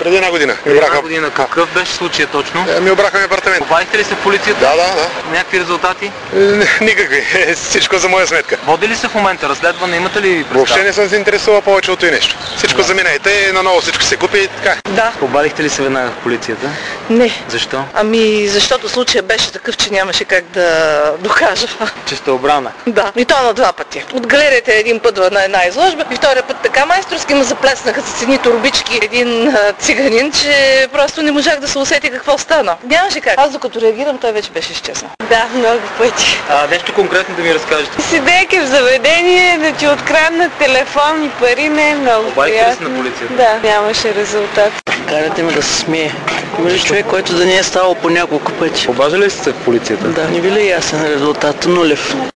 Преди една година. Една година. Какъв беше случай точно? Ми обраха ми апартамент. Обадихте ли се в полицията? Да. Някакви резултати? Никакви. Всичко за моя сметка. Води ли се в момента разследване? Имате ли представа? Въобще не съм се интересувал повече от и нещо. Всичко замина и те, наново всичко се купи и така. Да. Обадихте ли се веднага в полицията? Не. Защо? Защото случая беше такъв, че нямаше как да докажа. Че сте обрана. Да. И то на два пъти. От галерията един път на една изложба и втория път така майсторски му заплеснаха с едни турбички един циганин, че просто не можах да се усети какво стана. Нямаше как. Аз докато реагирам, той вече беше изчезнал. Да, много пъти. Нещо конкретно да ми разкажете. Седейки в заведение, да ти откраднат телефон и пари, не е много Обадихте ли се приятно. на полицията? Да, нямаше резултат. Карате ме да се смее. Има ли човек, който да не е ставал по няколко пъти? Обаждали ли сте се в полицията? Да, не били ясен резултат, нулев.